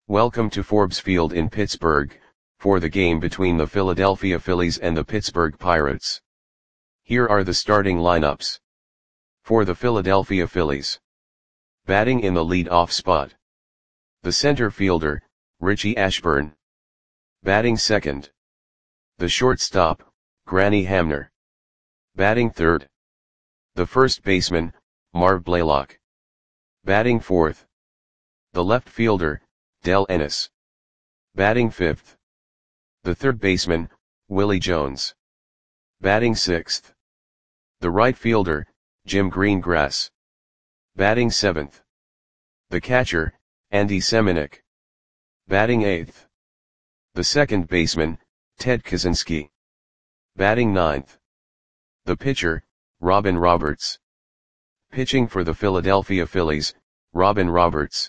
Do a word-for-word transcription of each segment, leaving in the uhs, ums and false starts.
Welcome to Forbes Field in Pittsburgh, for the game between the Philadelphia Phillies and the Pittsburgh Pirates. Here are the starting lineups. For the Philadelphia Phillies. Batting in the lead-off spot. The center fielder, Richie Ashburn. Batting second. The shortstop, Granny Hamner. Batting third. The first baseman, Marv Blaylock. Batting fourth. The left fielder, Dell Ennis. Batting fifth. The third baseman, Willie Jones. Batting sixth. The right fielder, Jim Greengrass. Batting seventh. The catcher, Andy Semenuk. Batting eighth. The second baseman, Ted Kaczynski. Batting ninth. The pitcher, Robin Roberts. Pitching for the Philadelphia Phillies, Robin Roberts.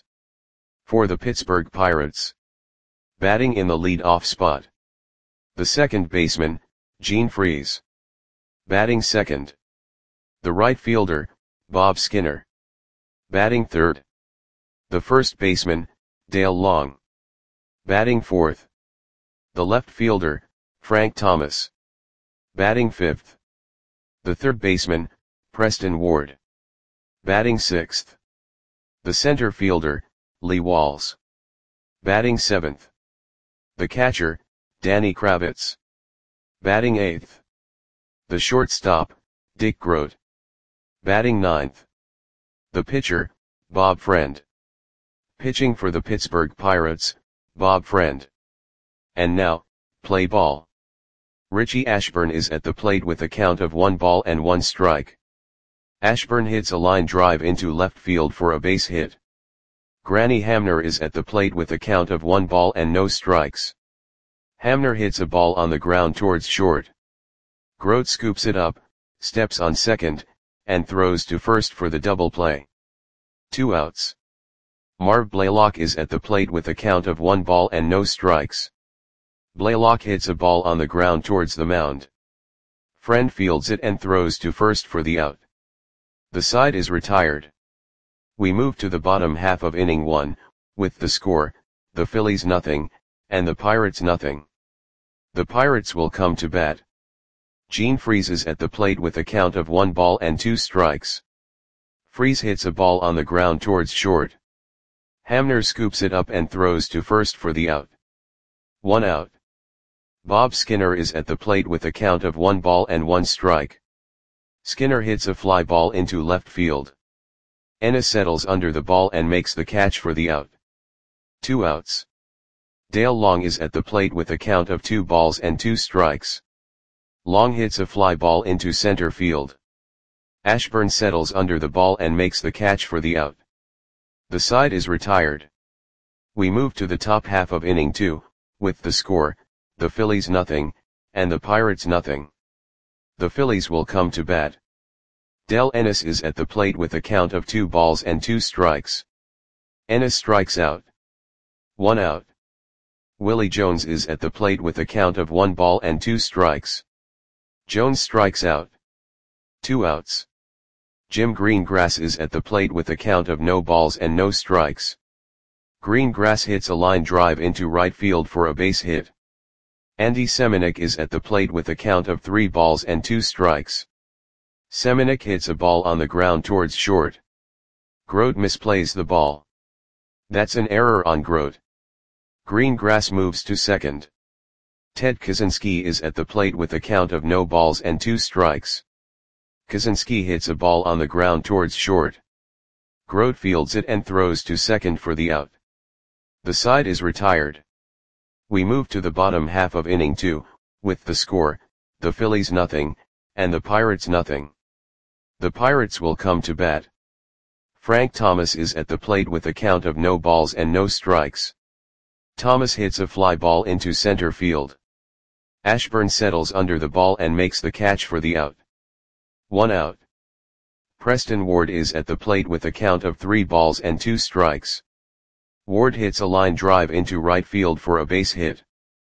For the Pittsburgh Pirates. Batting in the lead-off spot. The second baseman, Gene Freese. Batting second. The right fielder, Bob Skinner. Batting third. The first baseman, Dale Long. Batting fourth. The left fielder, Frank Thomas. Batting fifth. The third baseman, Preston Ward. Batting sixth. The center fielder, Lee Walls. Batting seventh. The catcher, Danny Kravitz. Batting eighth. The shortstop, Dick Groat. Batting ninth. The pitcher, Bob Friend. Pitching for the Pittsburgh Pirates, Bob Friend. And now, play ball. Richie Ashburn is at the plate with a count of one ball and one strike. Ashburn hits a line drive into left field for a base hit. Granny Hamner is at the plate with a count of one ball and no strikes. Hamner hits a ball on the ground towards short. Groat scoops it up, steps on second, and throws to first for the double play. Two outs. Marv Blaylock is at the plate with a count of one ball and no strikes. Blaylock hits a ball on the ground towards the mound. Friend fields it and throws to first for the out. The side is retired. We move to the bottom half of inning one, with the score, the Phillies nothing, and the Pirates nothing. The Pirates will come to bat. Gene Freese is at the plate with a count of one ball and two strikes. Freese hits a ball on the ground towards short. Hamner scoops it up and throws to first for the out. One out. Bob Skinner is at the plate with a count of one ball and one strike. Skinner hits a fly ball into left field. Ennis settles under the ball and makes the catch for the out. Two outs. Dale Long is at the plate with a count of two balls and two strikes. Long hits a fly ball into center field. Ashburn settles under the ball and makes the catch for the out. The side is retired. We move to the top half of inning two, with the score, the Phillies nothing, and the Pirates nothing. The Phillies will come to bat. Dell Ennis is at the plate with a count of two balls and two strikes. Ennis strikes out. One out. Willie Jones is at the plate with a count of one ball and two strikes. Jones strikes out. Two outs. Jim Greengrass is at the plate with a count of no balls and no strikes. Greengrass hits a line drive into right field for a base hit. Andy Semenuk is at the plate with a count of three balls and two strikes. Semenuk hits a ball on the ground towards short. Groat misplays the ball. That's an error on Groat. Greengrass moves to second. Ted Kaczynski is at the plate with a count of no balls and two strikes. Kaczynski hits a ball on the ground towards short. Groat fields it and throws to second for the out. The side is retired. We move to the bottom half of inning two, with the score, the Phillies nothing, and the Pirates nothing. The Pirates will come to bat. Frank Thomas is at the plate with a count of no balls and no strikes. Thomas hits a fly ball into center field. Ashburn settles under the ball and makes the catch for the out. One out. Preston Ward is at the plate with a count of three balls and two strikes. Ward hits a line drive into right field for a base hit.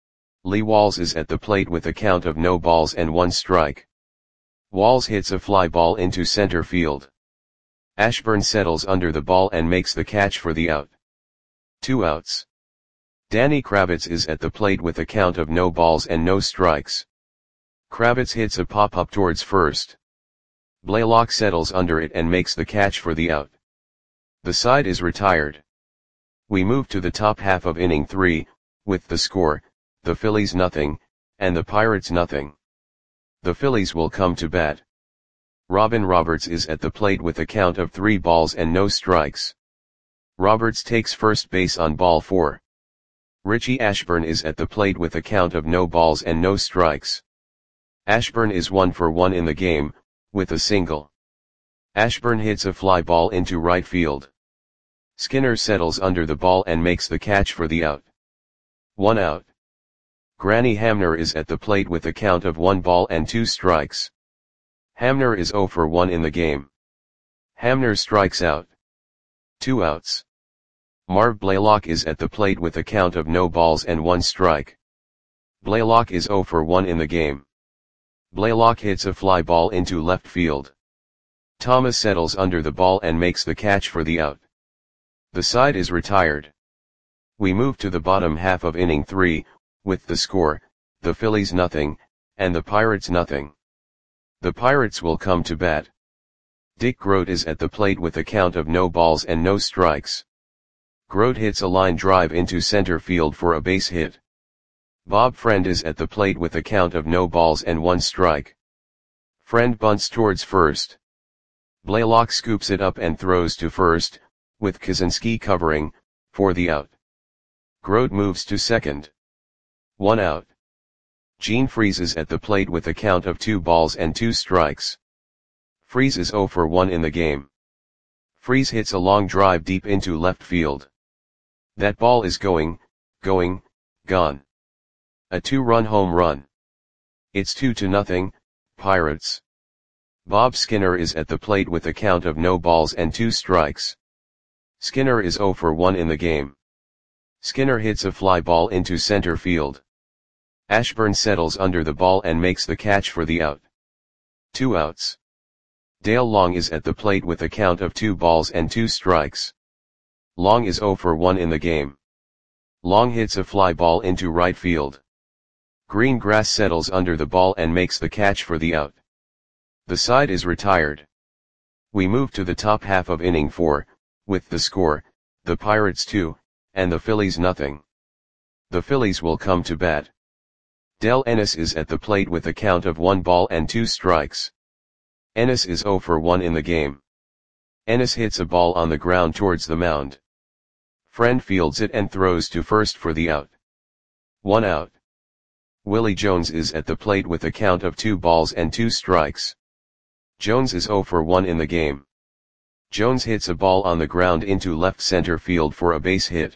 Lee Walls is at the plate with a count of no balls and one strike. Walls hits a fly ball into center field. Ashburn settles under the ball and makes the catch for the out. Two outs. Danny Kravitz is at the plate with a count of no balls and no strikes. Kravitz hits a pop-up towards first. Blaylock settles under it and makes the catch for the out. The side is retired. We move to the top half of inning three, with the score, the Phillies nothing, and the Pirates nothing. The Phillies will come to bat. Robin Roberts is at the plate with a count of three balls and no strikes. Roberts takes first base on ball four. Richie Ashburn is at the plate with a count of no balls and no strikes. Ashburn is one for one in the game, with a single. Ashburn hits a fly ball into right field. Skinner settles under the ball and makes the catch for the out. One out. Granny Hamner is at the plate with a count of one ball and two strikes. Hamner is zero for one in the game. Hamner strikes out. Two outs. Marv Blaylock is at the plate with a count of no balls and one strike. Blaylock is zero for one in the game. Blaylock hits a fly ball into left field. Thomas settles under the ball and makes the catch for the out. The side is retired. We move to the bottom half of inning three, with the score, the Phillies nothing, and the Pirates nothing. The Pirates will come to bat. Dick Grote is at the plate with a count of no balls and no strikes. Grote hits a line drive into center field for a base hit. Bob Friend is at the plate with a count of no balls and one strike. Friend bunts towards first. Blaylock scoops it up and throws to first, with Kaczynski covering, for the out. Grote moves to second. One out. Gene Freese is at the plate with a count of two balls and two strikes. Freese is zero for one in the game. Freese hits a long drive deep into left field. That ball is going, going, gone. A two-run home run. It's two to nothing, Pirates. Bob Skinner is at the plate with a count of no balls and two strikes. Skinner is zero for one in the game. Skinner hits a fly ball into center field. Ashburn settles under the ball and makes the catch for the out. Two outs. Dale Long is at the plate with a count of two balls and two strikes. Long is zero for one in the game. Long hits a fly ball into right field. Greengrass settles under the ball and makes the catch for the out. The side is retired. We move to the top half of inning four, with the score, the Pirates two, and the Phillies nothing. The Phillies will come to bat. Del Ennis is at the plate with a count of one ball and two strikes. Ennis is zero for one in the game. Ennis hits a ball on the ground towards the mound. Friend fields it and throws to first for the out. One out. Willie Jones is at the plate with a count of two balls and two strikes. Jones is zero for one in the game. Jones hits a ball on the ground into left center field for a base hit.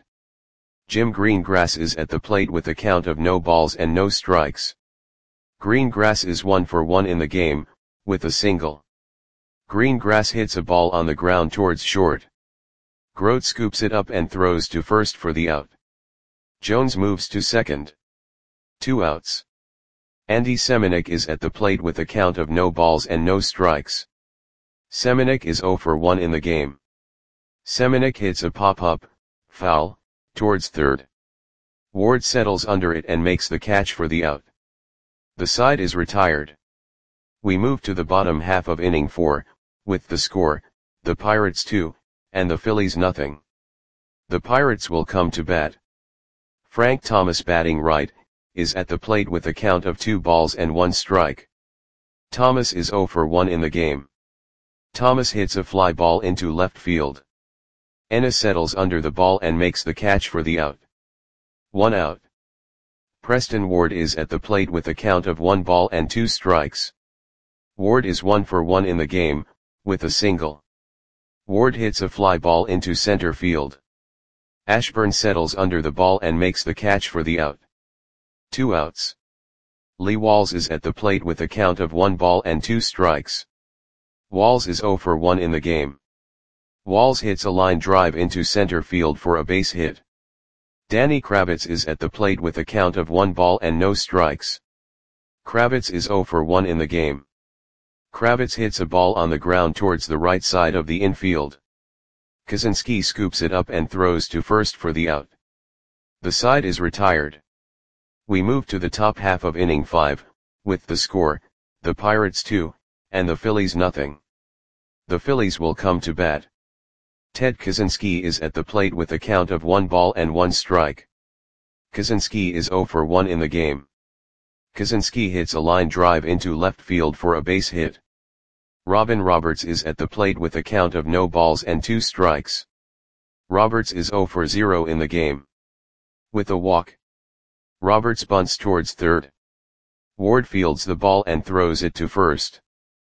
Jim Greengrass is at the plate with a count of no balls and no strikes. Greengrass is one for one in the game, with a single. Greengrass hits a ball on the ground towards short. Grote scoops it up and throws to first for the out. Jones moves to second. Two outs. Andy Semenuk is at the plate with a count of no balls and no strikes. Semenuk is zero for one in the game. Semenuk hits a pop-up, foul, towards third. Ward settles under it and makes the catch for the out. The side is retired. We move to the bottom half of inning four, with the score, the Pirates two, and the Phillies nothing. The Pirates will come to bat. Frank Thomas, batting right, is at the plate with a count of two balls and one strike. Thomas is zero for one in the game. Thomas hits a fly ball into left field. Ennis settles under the ball and makes the catch for the out. One out. Preston Ward is at the plate with a count of one ball and two strikes. Ward is one for one in the game, with a single. Ward hits a fly ball into center field. Ashburn settles under the ball and makes the catch for the out. Two outs. Lee Walls is at the plate with a count of one ball and two strikes. Walls is zero for one in the game. Walls hits a line drive into center field for a base hit. Danny Kravitz is at the plate with a count of one ball and no strikes. Kravitz is zero for one in the game. Kravitz hits a ball on the ground towards the right side of the infield. Kaczynski scoops it up and throws to first for the out. The side is retired. We move to the top half of inning five, with the score, the Pirates two, and the Phillies nothing. The Phillies will come to bat. Ted Kaczynski is at the plate with a count of one ball and one strike. Kaczynski is zero for one in the game. Kaczynski hits a line drive into left field for a base hit. Robin Roberts is at the plate with a count of no balls and two strikes. Roberts is zero for zero in the game. With a walk, Roberts bunts towards third. Ward fields the ball and throws it to first.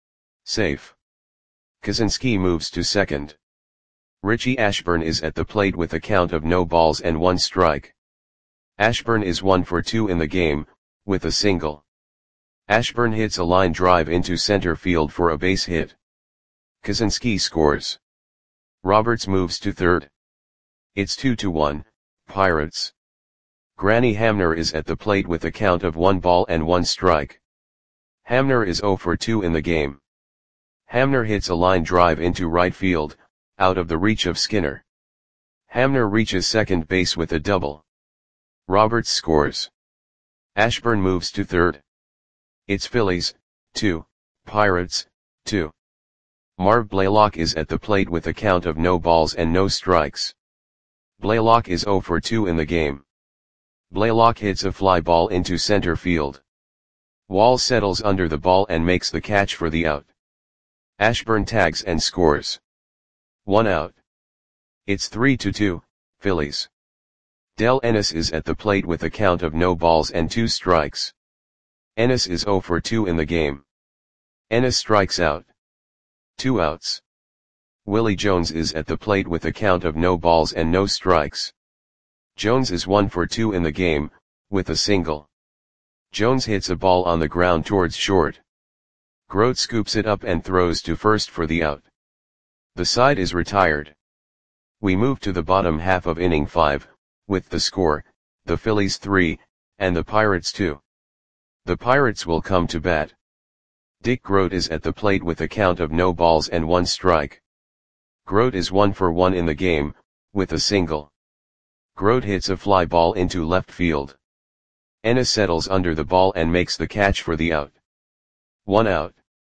Safe. Kaczynski moves to second. Richie Ashburn is at the plate with a count of no balls and one strike. Ashburn is one for two in the game, with a single. Ashburn hits a line drive into center field for a base hit. Kaczynski scores. Roberts moves to third. It's two to one, Pirates. Granny Hamner is at the plate with a count of one ball and one strike. Hamner is zero for two in the game. Hamner hits a line drive into right field, out of the reach of Skinner. Hamner reaches second base with a double. Roberts scores. Ashburn moves to third. It's Phillies, two, Pirates, two. Marv Blaylock is at the plate with a count of no balls and no strikes. Blaylock is zero for two in the game. Blaylock hits a fly ball into center field. Wall settles under the ball and makes the catch for the out. Ashburn tags and scores. One out. It's three to two, Phillies. Del Ennis is at the plate with a count of no balls and two strikes. Ennis is zero for two in the game. Ennis strikes out. Two outs. Willie Jones is at the plate with a count of no balls and no strikes. Jones is one for two in the game, with a single. Jones hits a ball on the ground towards short. Grote scoops it up and throws to first for the out. The side is retired. We move to the bottom half of inning five, with the score, the Phillies three, and the Pirates two. The Pirates will come to bat. Dick Grote is at the plate with a count of no balls and one strike. Grote is one for one in the game, with a single. Grote hits a fly ball into left field. Ennis settles under the ball and makes the catch for the out. One out.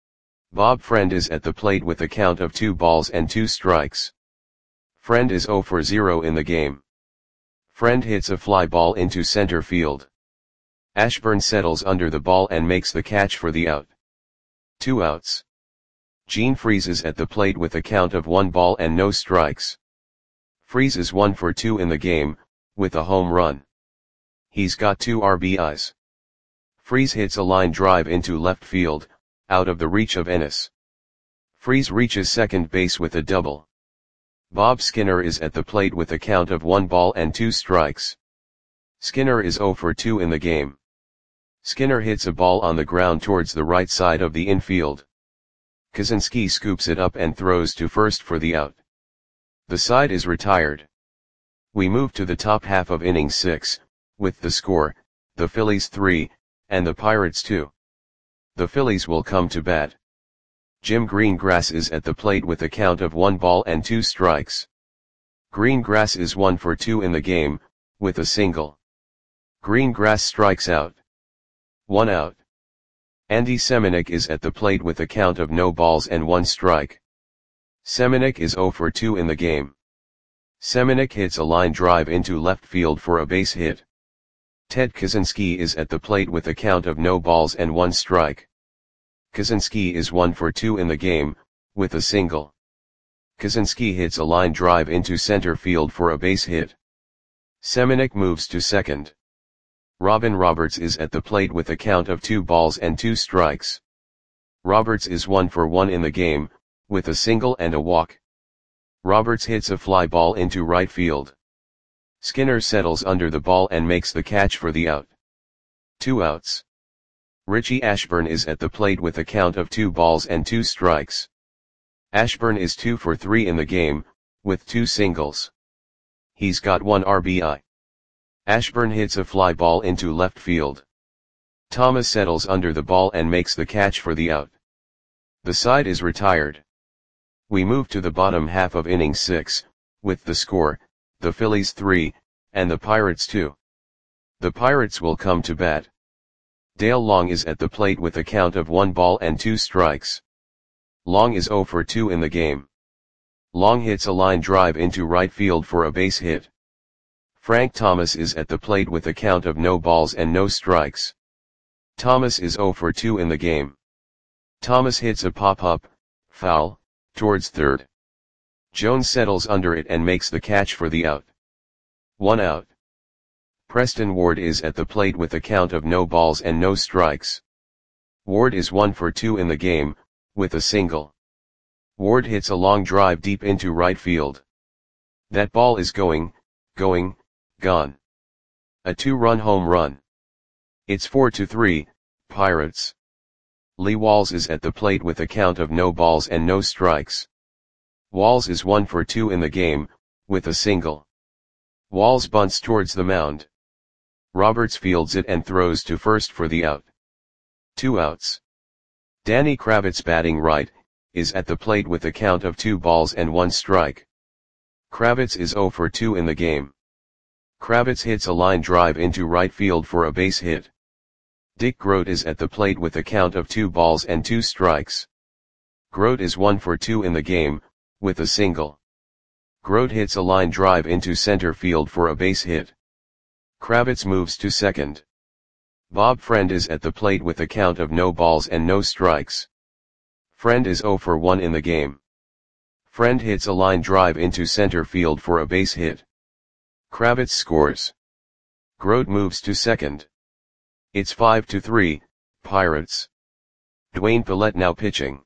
Bob Friend is at the plate with a count of two balls and two strikes. Friend is zero for zero in the game. Friend hits a fly ball into center field. Ashburn settles under the ball and makes the catch for the out. Two outs. Gene Freese is at the plate with a count of one ball and no strikes. Freese is one for two in the game, with a home run. He's got two R B Is. Freese hits a line drive into left field, out of the reach of Ennis. Freese reaches second base with a double. Bob Skinner is at the plate with a count of one ball and two strikes. Skinner is zero for two in the game. Skinner hits a ball on the ground towards the right side of the infield. Kaczynski scoops it up and throws to first for the out. The side is retired. We move to the top half of inning six, with the score, the Phillies three, and the Pirates two. The Phillies will come to bat. Jim Greengrass is at the plate with a count of one ball and two strikes. Greengrass is one for two in the game, with a single. Greengrass strikes out. One out. Andy Semenuk is at the plate with a count of no balls and one strike. Semenuk is zero for two in the game. Semenuk hits a line drive into left field for a base hit. Ted Kaczynski is at the plate with a count of no balls and one strike. Kaczynski is one for two in the game, with a single. Kaczynski hits a line drive into center field for a base hit. Semenuk moves to second. Robin Roberts is at the plate with a count of two balls and two strikes. Roberts is one for one in the game, with a single and a walk. Roberts hits a fly ball into right field. Skinner settles under the ball and makes the catch for the out. Two outs. Richie Ashburn is at the plate with a count of two balls and two strikes. Ashburn is two for three in the game, with two singles. He's got one R B I. Ashburn hits a fly ball into left field. Thomas settles under the ball and makes the catch for the out. The side is retired. We move to the bottom half of inning six, with the score, the Phillies three, and the Pirates two. The Pirates will come to bat. Dale Long is at the plate with a count of one ball and two strikes. Long is oh for two in the game. Long hits a line drive into right field for a base hit. Frank Thomas is at the plate with a count of no balls and no strikes. Thomas is oh for two in the game. Thomas hits a pop-up, foul, towards third. Jones settles under it and makes the catch for the out. One out. Preston Ward is at the plate with a count of no balls and no strikes. Ward is one for two in the game, with a single. Ward hits a long drive deep into right field. That ball is going, going, gone. A two-run home run. It's four to three, Pirates. Lee Walls is at the plate with a count of no balls and no strikes. Walls is one for two in the game, with a single. Walls bunts towards the mound. Roberts fields it and throws to first for the out. Two outs. Danny Kravitz, batting right, is at the plate with a count of two balls and one strike. Kravitz is oh for two in the game. Kravitz hits a line drive into right field for a base hit. Dick Groat is at the plate with a count of two balls and two strikes. Groat is one for two in the game, with a single. Groat hits a line drive into center field for a base hit. Kravitz moves to second. Bob Friend is at the plate with a count of no balls and no strikes. Friend is oh for one in the game. Friend hits a line drive into center field for a base hit. Kravitz scores. Groat moves to second. It's five to three, Pirates. Dwayne Pillette now pitching.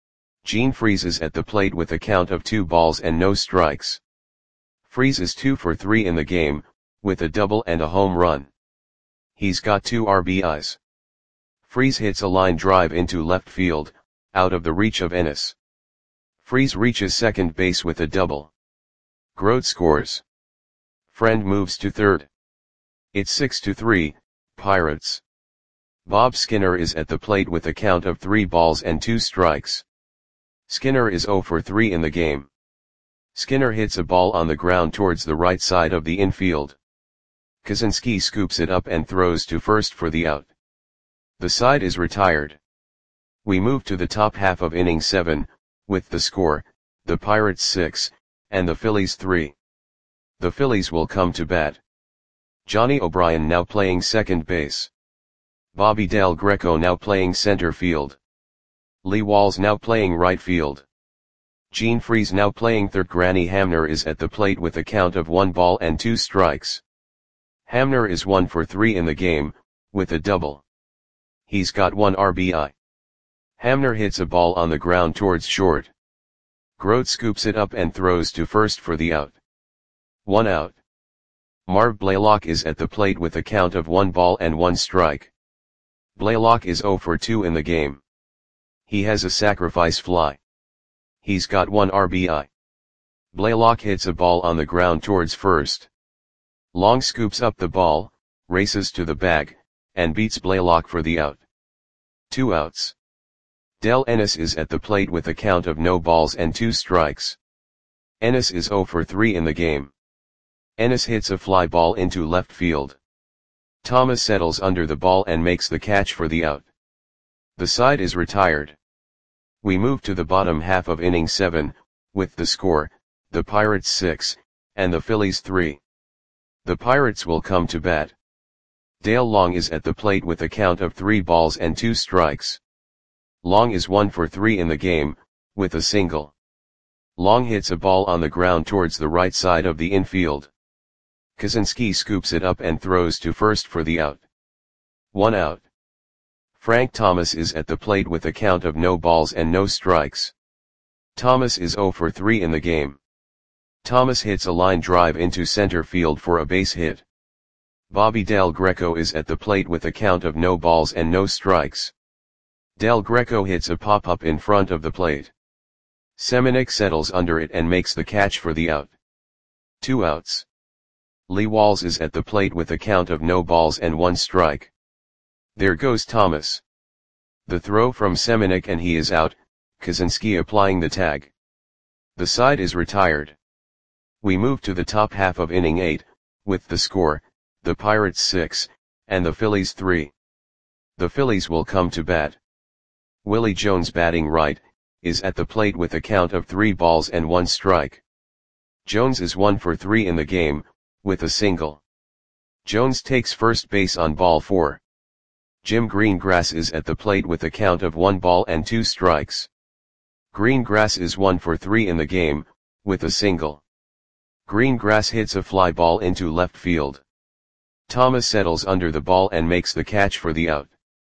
Gene Freese is at the plate with a count of two balls and no strikes. Freese is two for three in the game, with a double and a home run. He's got two R B Is. Freese hits a line drive into left field, out of the reach of Ennis. Freese reaches second base with a double. Groat scores. Friend moves to third. It's six to three, Pirates. Bob Skinner is at the plate with a count of three balls and two strikes. Skinner is oh for three in the game. Skinner hits a ball on the ground towards the right side of the infield. Kaczynski scoops it up and throws to first for the out. The side is retired. We move to the top half of inning seven, with the score, the Pirates six, and the Phillies three. The Phillies will come to bat. Johnny O'Brien now playing second base. Bobby Del Greco now playing center field. Lee Walls now playing right field. Gene Freese now playing third. Granny Hamner is at the plate with a count of one ball and two strikes. Hamner is one for three in the game, with a double. He's got one R B I. Hamner hits a ball on the ground towards short. Groat scoops it up and throws to first for the out. One out. Marv Blaylock is at the plate with a count of one ball and one strike. Blaylock is oh for two in the game. He has a sacrifice fly. He's got one R B I. Blaylock hits a ball on the ground towards first. Long scoops up the ball, races to the bag, and beats Blaylock for the out. Two outs. Del Ennis is at the plate with a count of no balls and two strikes. Ennis is oh for three in the game. Ennis hits a fly ball into left field. Thomas settles under the ball and makes the catch for the out. The side is retired. We move to the bottom half of inning seven, with the score, the Pirates six, and the Phillies three. The Pirates will come to bat. Dale Long is at the plate with a count of three balls and two strikes. Long is one for three in the game, with a single. Long hits a ball on the ground towards the right side of the infield. Kaczynski scoops it up and throws to first for the out. One out. Frank Thomas is at the plate with a count of no balls and no strikes. Thomas is oh for three in the game. Thomas hits a line drive into center field for a base hit. Bobby Del Greco is at the plate with a count of no balls and no strikes. Del Greco hits a pop-up in front of the plate. Semenuk settles under it and makes the catch for the out. Two outs. Lee Walls is at the plate with a count of no balls and one strike. There goes Thomas. The throw from Semenuk and he is out, Kaczynski applying the tag. The side is retired. We move to the top half of inning eight, with the score, the Pirates six, and the Phillies three. The Phillies will come to bat. Willie Jones, batting right, is at the plate with a count of three balls and one strike. Jones is one for three in the game, with a single. Jones takes first base on ball four. Jim Greengrass is at the plate with a count of one ball and two strikes. Greengrass is one for three in the game, with a single. Greengrass hits a fly ball into left field. Thomas settles under the ball and makes the catch for the out.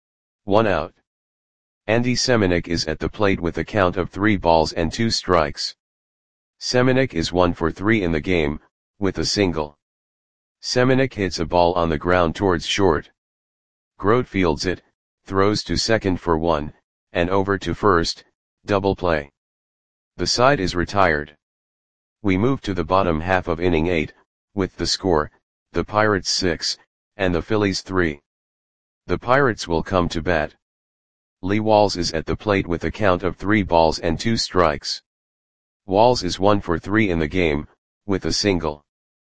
One out. Andy Semenuk is at the plate with a count of three balls and two strikes. Semenuk is one for three in the game, with a single. Semenuk hits a ball on the ground towards short. Grote fields it, throws to second for one, and over to first, double play. The side is retired. We move to the bottom half of inning eight, with the score, the Pirates six, and the Phillies three. The Pirates will come to bat. Lee Walls is at the plate with a count of three balls and two strikes. Walls is one for three in the game, with a single.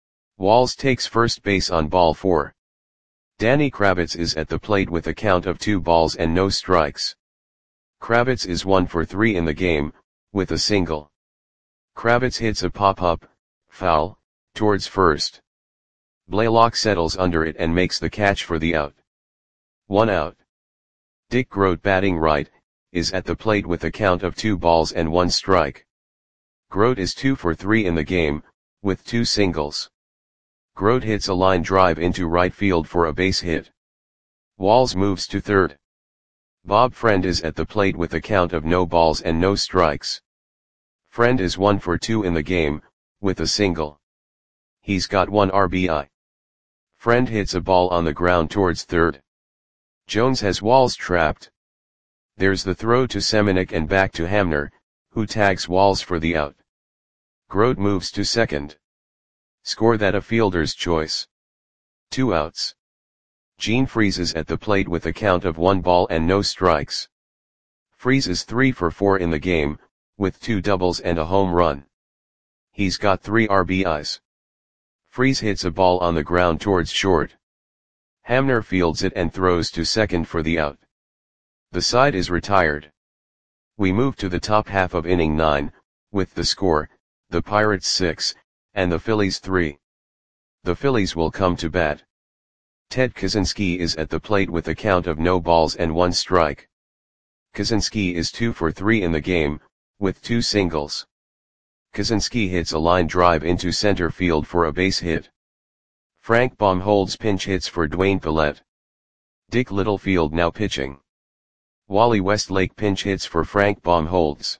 Walls takes first base on ball four. Danny Kravitz is at the plate with a count of two balls and no strikes. Kravitz is one for three in the game, with a single. Kravitz hits a pop-up, foul, towards first. Blaylock settles under it and makes the catch for the out. One out. Dick Grote, batting right, is at the plate with a count of two balls and one strike. Grote is two for three in the game, with two singles. Grote hits a line drive into right field for a base hit. Walls moves to third. Bob Friend is at the plate with a count of no balls and no strikes. Friend is one for two in the game, with a single. He's got one R B I. Friend hits a ball on the ground towards third. Jones has Walls trapped. There's the throw to Semenuk and back to Hamner, who tags Walls for the out. Grote moves to second. Score that a fielder's choice. Two outs. Gene Freese is at the plate with a count of one ball and no strikes. Freese is three for four in the game, with two doubles and a home run. He's got three R B Is. Freese hits a ball on the ground towards short. Hamner fields it and throws to second for the out. The side is retired. We move to the top half of inning nine, with the score, the Pirates six, and the Phillies three. The Phillies will come to bat. Ted Kaczynski is at the plate with a count of no balls and one strike. Kaczynski is two for three in the game, with two singles. Kaczynski hits a line drive into center field for a base hit. Frank Baum holds pinch hits for Dwayne Pillette. Dick Littlefield now pitching. Wally Westlake pinch hits for Frank Baum holds.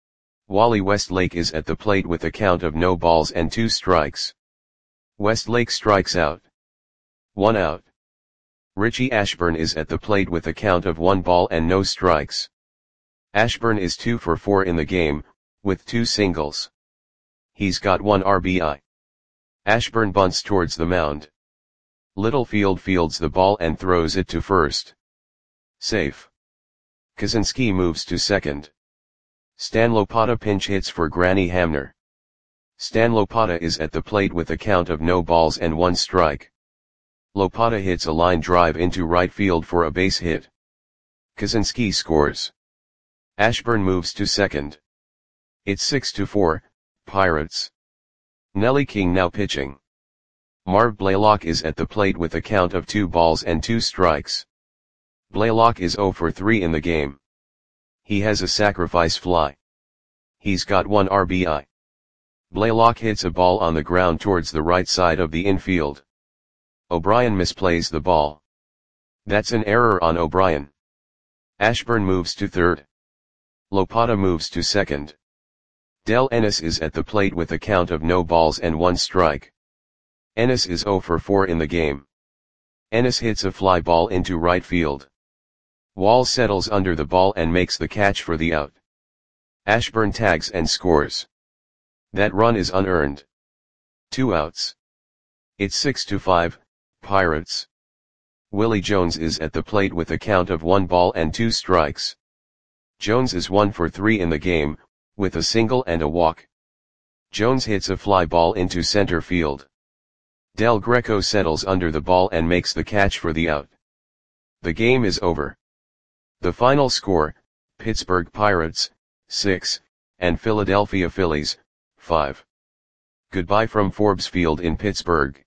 Wally Westlake is at the plate with a count of no balls and two strikes. Westlake strikes out. One out. Richie Ashburn is at the plate with a count of one ball and no strikes. Ashburn is two for four in the game, with two singles. He's got one R B I. Ashburn bunts towards the mound. Littlefield fields the ball and throws it to first. Safe. Kaczynski moves to second. Stan Lopata pinch hits for Granny Hamner. Stan Lopata is at the plate with a count of no balls and one strike. Lopata hits a line drive into right field for a base hit. Kaczynski scores. Ashburn moves to second. It's six to four, Pirates. Nelly King now pitching. Marv Blaylock is at the plate with a count of two balls and two strikes. Blaylock is zero for three in the game. He has a sacrifice fly. He's got one R B I. Blaylock hits a ball on the ground towards the right side of the infield. O'Brien misplays the ball. That's an error on O'Brien. Ashburn moves to third. Lopata moves to second. Del Ennis is at the plate with a count of no balls and one strike. Ennis is zero for four in the game. Ennis hits a fly ball into right field. Wall settles under the ball and makes the catch for the out. Ashburn tags and scores. That run is unearned. Two outs. It's six to five, Pirates. Willie Jones is at the plate with a count of one ball and two strikes. Jones is one for three in the game, with a single and a walk. Jones hits a fly ball into center field. Del Greco settles under the ball and makes the catch for the out. The game is over. The final score, Pittsburgh Pirates, six, and Philadelphia Phillies, five. Goodbye from Forbes Field in Pittsburgh.